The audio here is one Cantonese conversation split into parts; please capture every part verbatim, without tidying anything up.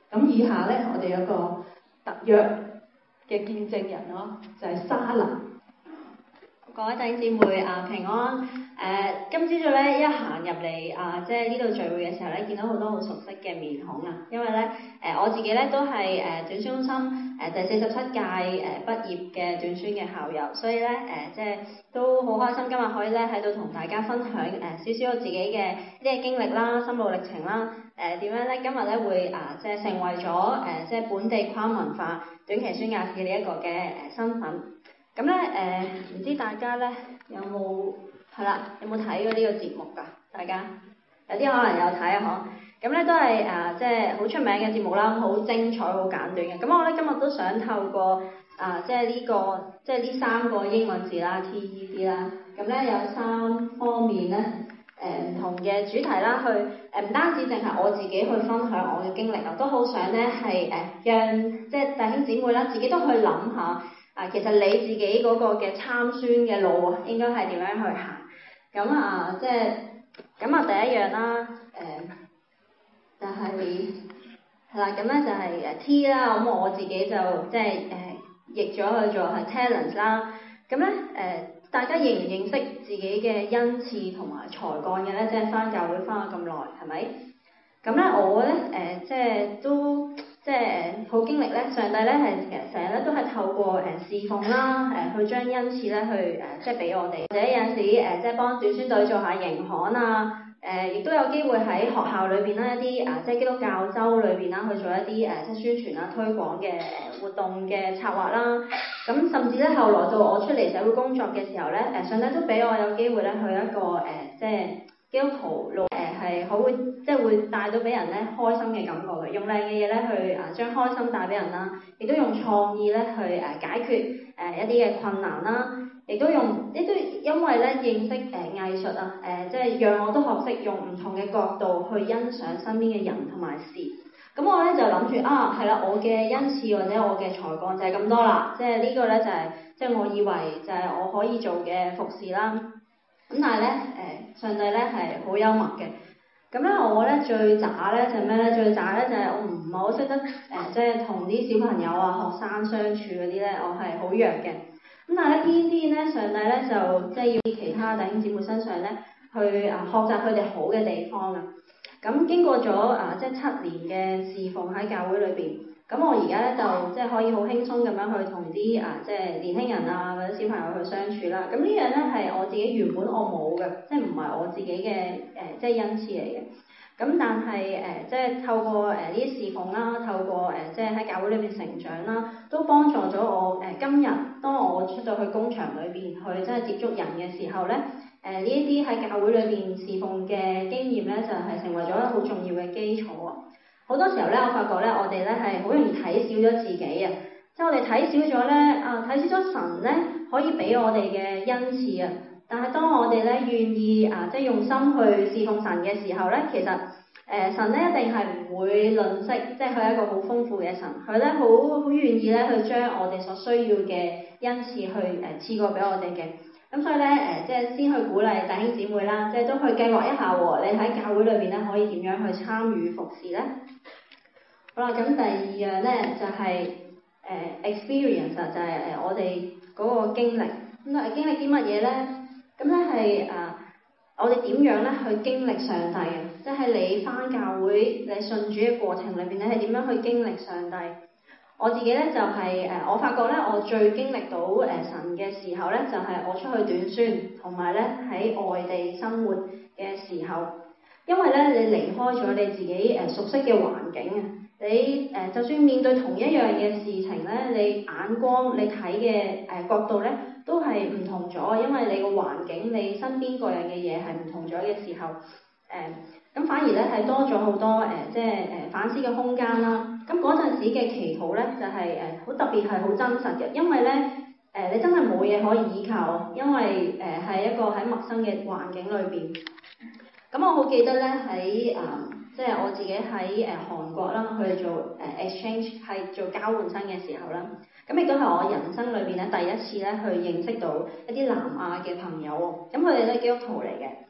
咁以下咧，我哋有個特約嘅見證人咯，就係莎娜。 各位弟兄姊妹啊，平安！誒、呃，今朝早咧一行入嚟啊，即係呢度聚會嘅時候咧，見到好多好熟悉嘅面孔啊。因為咧誒、呃，我自己咧都係誒、呃、短宣中心誒、呃、第四十七屆誒、呃、畢業嘅短宣嘅校友，所以咧誒、呃、即係都好開心今日可以咧喺度同大家分享誒、呃、少少我自己嘅呢啲經歷啦、心路歷程啦。誒點樣咧？今日咧會啊、呃，即係成為咗誒、呃、即係本地跨文化短期宣教士呢一個嘅誒、呃、身份。咁咧誒，唔知大家咧有冇係啦？有冇睇過呢個節目㗎？大家有啲可能有睇啊，嗬。咁咧都係誒，即係好出名嘅節目啦，好精彩、好簡短嘅。咁我咧今日都想透過啊、呃，即係呢、這個即係呢三個英文字啦 ，T E D 啦。咁咧有三方面咧誒唔同嘅主題啦，去誒唔、呃、單止淨係我自己去分享我嘅經歷啊，都好想咧係誒讓即係弟兄姊妹啦，自己都去諗下。啊，其實你自己嗰個嘅參宣嘅路啊，應該係點樣去行？咁啊，即係咁啊，第一樣啦，誒、呃，就係係啦，咁咧就係誒 T 啦，咁我自己就即係誒譯咗去做係 talent 啦。咁咧誒，大家認唔認識自己嘅恩賜同埋才幹嘅咧？即係返教會返咗咁耐，係咪？咁咧我咧誒、呃，即係都。即係誒好經歷咧，上帝咧係其實成日咧都係透過誒、呃、侍奉啦，誒、呃、去將恩賜咧去誒、呃、即係俾我哋，或者有陣時誒、呃、即係幫短宣隊做下營刊啊，誒、呃、亦都有機會喺學校裏邊啦一啲啊、呃、即係基督教週裏邊啦去做一啲誒、呃、即係宣傳啦推廣嘅誒、呃、活動嘅策劃啦，咁甚至咧後來到我出嚟社會工作嘅時候咧，誒、呃、上帝都俾我有機會咧去一個誒、呃、即係。基督徒路誒係好會即係會帶到俾人咧開心嘅感覺嘅，用靚嘅嘢咧去啊將開心帶俾人啦，亦都用創意咧去誒解決誒、呃、一啲嘅困難啦，亦都用亦都因為咧認識誒、呃、藝術啊誒、呃、即係讓我都學識用唔同嘅角度去欣賞身邊嘅人同埋事。咁我咧就諗住啊係啦，我嘅恩賜或者我嘅才幹就係咁多啦，即係呢個咧就係、是、即係我以為就係我可以做嘅服侍啦。咁但係咧，誒上帝咧係好幽默嘅。咁咧我咧最渣咧就係咩咧？最渣咧就係我唔係好識得誒，即係同啲小朋友啊、學生相處嗰啲咧，我係好弱嘅。咁但係咧偏偏咧，上帝咧就即係要其他弟兄姊妹身上咧去啊學習佢哋好嘅地方啊。咁經過咗啊即係七年嘅侍奉喺教會裏邊。咁我而家咧就即係可以好輕鬆咁樣去同啲啊即係年輕人啊或者小朋友去相處啦。咁呢樣咧係我自己原本我冇嘅，即係唔係我自己嘅誒、呃、即係恩賜嚟嘅。咁但係誒、呃、即係透過誒呢啲侍奉啦，透過誒、呃、即係喺教會裏邊成長啦，都幫助咗我誒、呃、今日當我出到去工場裏邊去即係接觸人嘅時候咧，誒呢一啲喺教會裏邊侍奉嘅經驗咧，就係、是、成為咗一個好重要嘅基礎啊！好多時候咧，我發覺咧，我哋咧係好容易睇少咗自己啊！即係我哋睇少咗咧，啊睇少咗神咧可以俾我哋嘅恩賜啊！但係當我哋咧願意啊，即係用心去侍奉神嘅時候咧，其實誒、呃、神咧一定係唔會吝嗇，即係佢係一個好豐富嘅神，佢咧好好願意咧去將我哋所需要嘅恩賜去誒賜過俾我哋嘅。咁所以咧誒、呃，即係先去鼓勵弟兄姊妹啦，即係都去計劃一下喎，你喺教會裏邊咧可以點樣去參與服侍咧？好啦，咁第二樣咧就係、是、誒、呃、experience 就係誒我哋嗰個經歷。咁啊經歷啲乜嘢咧？咁咧係誒我哋點樣咧去經歷上帝嘅？即係你返教會你信主嘅過程裏邊，你係點樣去經歷上帝？我自己咧就係、是、誒、呃，我發覺咧我最經歷到誒、呃、神嘅時候咧，就係、是、我出去短宣，同埋咧喺外地生活嘅時候，因為咧你離開咗你自己誒、呃、熟悉嘅環境啊。你誒、呃、就算面對同一樣嘅事情咧，你眼光你睇嘅誒角度咧都係唔同咗，因為你個環境、你身邊各樣嘅嘢係唔同咗嘅時候，誒、呃、咁反而咧係多咗好多誒、呃、即係誒、呃、反思嘅空間啦。咁嗰陣時嘅祈禱咧就係誒好特別係好真實嘅，因為咧誒、呃、你真係冇嘢可以依靠，因為誒係、呃、一個喺陌生嘅環境裏邊。咁我好記得咧喺誒。呃即係我自己喺誒韓國啦，去做誒 exchange 係做交換生嘅時候啦，咁亦都係我人生裏邊咧第一次咧去認識到一啲南亞嘅朋友喎，咁佢哋都係基督徒嚟嘅。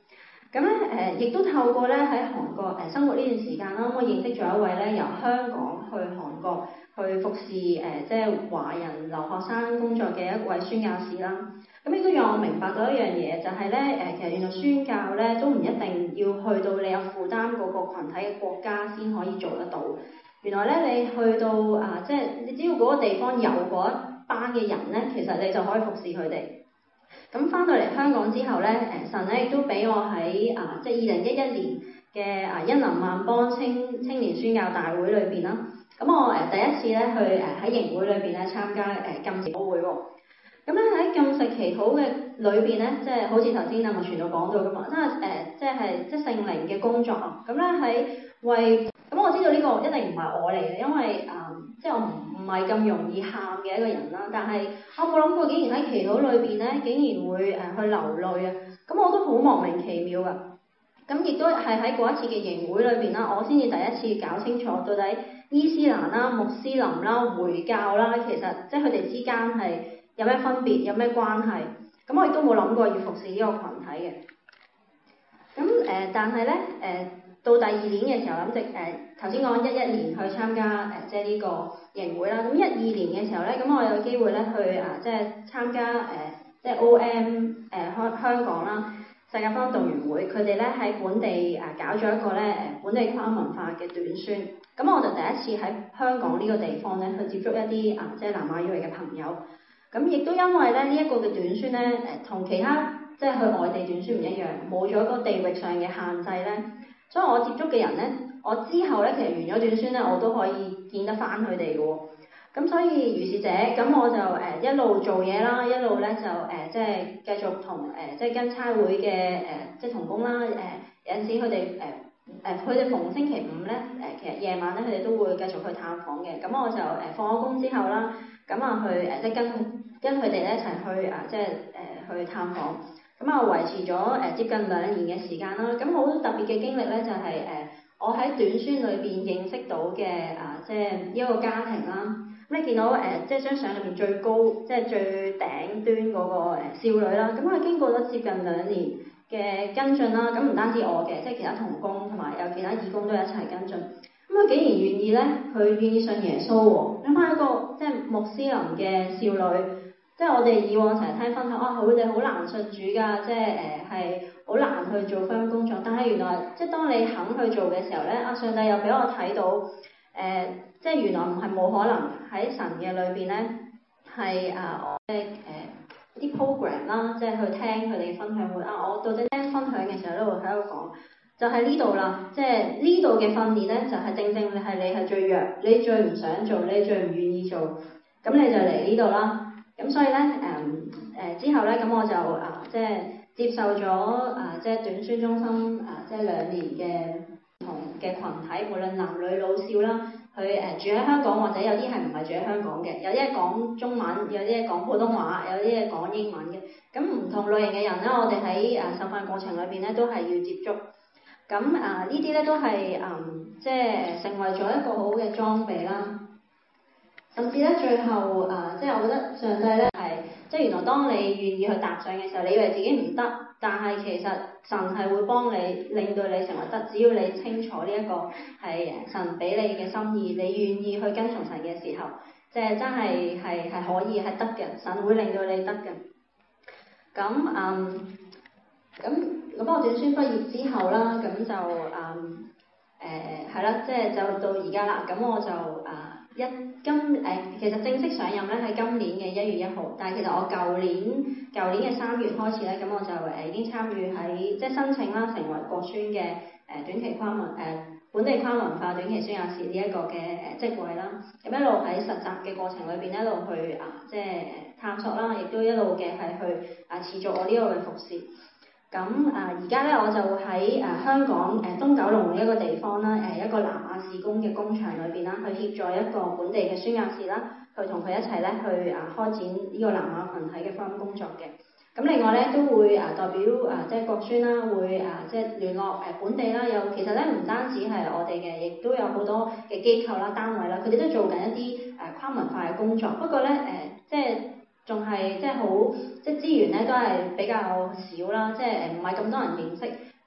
咁咧誒，亦都透過咧喺韓國誒生活呢段時間啦，我認識咗一位咧由香港去韓國去服侍誒、呃、即係華人留學生工作嘅一位宣教士啦。咁亦都讓我明白到一樣嘢，就係咧誒，其實原來宣教咧都唔一定要去到你有負擔嗰個羣體嘅國家先可以做得到。原來咧你去到啊，即係你只要嗰個地方有嗰一班嘅人咧，其實你就可以服侍佢哋。咁翻到嚟香港之後咧，誒神咧亦都俾我喺啊，即係二零一一年嘅啊恩林萬邦青青年宣教大會裏邊啦。咁我誒第一次咧去誒喺營會裏邊咧參加誒禁食禱會喎。咁咧喺禁食祈禱嘅裏邊咧，即係好似頭先阿麥傳道講到咁嘛，真係誒即係即係聖靈嘅工作啊。咁咧喺為咁我知道呢個一定唔係我嚟嘅，因為啊、呃、即係我唔唔係咁容易喊嘅一個人啦。但係我冇諗過，竟然喺祈禱裏邊咧，竟然會誒、呃、去流淚啊！咁我都好莫名其妙噶。咁亦都係喺嗰一次嘅營會裏邊啦，我先至第一次搞清楚到底伊斯蘭啦、穆斯林啦、回教啦，其實即係佢哋之間係有咩分別，有咩關係？咁我亦都冇諗過要服侍呢個群體嘅。咁誒、呃，但係咧誒，到第二年嘅時候，咁即誒頭先講一一年去參加誒、呃、即係呢個營會啦。咁一二年嘅時候咧，咁我有機會咧去啊、呃，即係參加誒、呃、即係 O M 誒、呃、香香港啦世界福音動員會，佢哋咧喺本地誒、呃、搞咗一個咧誒本地跨文化嘅短宣。咁我就第一次喺香港呢個地方咧去接觸一啲啊、呃、即係南亞裔嘅朋友。咁亦都因為咧呢一、這個嘅短宣咧，誒、呃、同其他即係去外地短宣唔一樣，冇咗個地域上嘅限制咧，所以我接觸嘅人咧，我之後咧其實完咗短宣咧，我都可以見得翻佢哋嘅喎。咁所以如是者，咁我就誒、呃、一路做嘢啦，一路咧就誒、呃、即係繼續同誒、呃、即係跟差會嘅誒、呃、即係同工啦，誒、呃、有陣時佢哋誒誒佢哋逢星期五咧誒、呃、其實夜晚咧佢哋都會繼續去探訪嘅。咁我就誒、呃、放咗工之後啦，咁啊去誒、呃、即係跟跟佢哋咧一齊去啊即係誒、呃、去探訪。咁啊維持咗誒、呃、接近兩年嘅時間啦。咁好特別嘅經歷咧就係、是、誒、呃、我喺短宣裏邊認識到嘅啊、呃、即係一個家庭啦。咁你見到誒、呃，即係張相裏邊最高，即係最頂端嗰個誒少女啦。咁佢經過咗接近兩年嘅跟進啦，咁唔單止我嘅，即係其他同工同埋有其他義工都一齊跟進。咁佢竟然願意咧，佢願意信耶穌喎。諗翻一個即係穆斯林嘅少女，即係我哋以往成日聽分享，啊佢哋好難信主㗎，即係誒係好難去做福音工作。但係原來即係當你肯去做嘅時候咧，啊上帝又俾我睇到誒。呃即係原來唔係冇可能喺神嘅裏邊咧，係啊，即係誒啲 program 啦，即係去聽佢哋分享會啊。我到底聽分享嘅時候咧，會喺度講，就係呢度啦。即係呢度嘅訓練咧，就係、是、正正係你係最弱，你最唔想做，你最唔願意做，咁你就嚟呢度啦。咁所以咧誒誒之後咧，咁我就啊即係接受咗啊即係短宣中心啊即係兩年嘅唔同嘅群體，無論男女老少啦。佢誒、呃、住喺香港，或者有啲係唔係住喺香港嘅，有啲係講中文，有啲係講普通話，有啲係講英文嘅。咁唔同類型嘅人咧，我哋喺誒受訓過程裏邊咧，都係要接觸。咁啊、呃、呢啲咧都係誒、嗯、即係成為咗一個好好嘅裝備啦。甚至咧最後啊、呃，即係我覺得上帝咧係，即係原來當你願意去踏上嘅時候，你以為自己唔得，但係其實神係會幫你，令到你成為得。只要你清楚呢一個係神俾你嘅心意，你願意去跟從神嘅時候，即係真係係係可以係得嘅，神會令到你得嘅。咁嗯，咁咁我短宣畢業之後啦，咁就嗯誒係啦，即係就到而家啦。咁我就啊。呃一今誒、呃、其實正式上任咧係今年嘅一月一號，但係其實我舊年舊年嘅三月開始咧，咁我就誒、呃、已經參與喺即係申請啦，成為國宣嘅誒、呃、短期跨文誒、呃、本地跨文化短期宣教士呢一個嘅誒職位啦。咁一路喺實習嘅過程裏邊一路去啊、呃、即係探索啦，亦都一路嘅係去啊、呃、持續我呢個嘅服侍。咁啊，而家咧我就喺誒、呃、香港誒、呃、東九龍一個地方啦，誒、呃、一個南亞事工嘅工場裏邊啦，去協助一個本地嘅宣教士啦，去同佢一齊咧去啊開展呢個南亞群體嘅福音工作嘅。咁另外咧都會啊代表啊即係國宣啦，會啊即係聯絡誒本地啦，有其實咧唔單止係我哋嘅，亦都有好多嘅機構啦、單位啦，佢哋都做緊一啲誒跨文化嘅工作。不過咧誒、呃、即係。仲係即係好，即係資源咧都係比較少啦，即係誒唔係咁多人認識。咁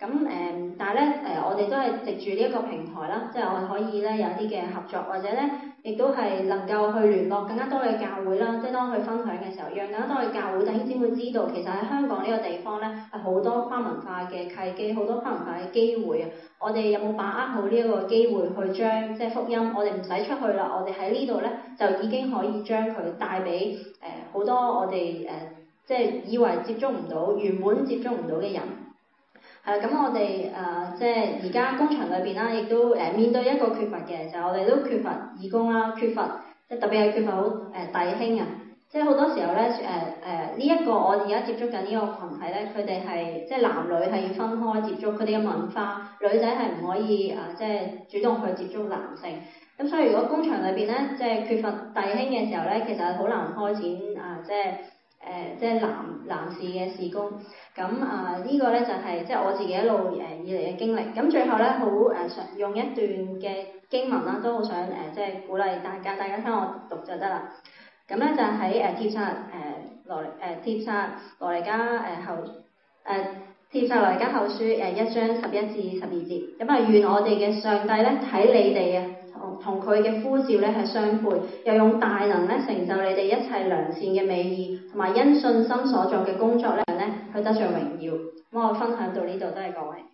咁誒、呃，但係咧誒，我哋都係藉住呢一個平台啦，即係我哋可以咧有一啲嘅合作，或者咧亦都係能夠去聯絡更加多嘅教會啦，即係當佢分享嘅時候，讓更加多嘅教會弟兄姊妹知道，其實喺香港呢個地方咧係好多跨文化嘅契機，好多跨文化嘅機會啊！我哋有冇把握好呢一個機會去將即係福音，我哋唔使出去啦，我哋喺呢度咧就已經可以將佢帶俾誒好多我哋誒、呃、即係以為接觸唔到、原本接觸唔到嘅人。係啦，咁我哋誒、呃、即係而家工場裏邊啦，亦都誒、呃、面對一個缺乏嘅，就係、我哋都缺乏義工啦，缺乏即係特別係缺乏好誒弟兄啊，即係好多時候咧誒誒呢一個我而家接觸緊呢個群體咧，佢哋係即係男女係要分開接觸，佢哋嘅文化女仔係唔可以啊、呃、即係主動去接觸男性，咁所以如果工場裏邊咧即係缺乏弟兄嘅時候咧，其實係好難開展啊、呃、即係。誒、呃，即係男男士嘅事工，咁啊、呃這個、呢個咧就係、是、即係我自己一路誒、呃、以嚟嘅經歷。咁最後咧，好誒想用一段嘅經文啦，都好想誒、呃、即係鼓勵大家，大家聽我讀就得啦。咁咧就喺誒帖撒誒羅誒帖撒羅尼迦誒後誒帖撒羅尼迦後書誒一章十一至十二節。咁啊，願我哋嘅上帝咧睇你哋啊！同佢嘅呼召咧係相配，又用大能咧成就你哋一切良善嘅美意，同埋因信心所做嘅工作咧咧去得着榮耀。咁我分享到呢度，多謝各位。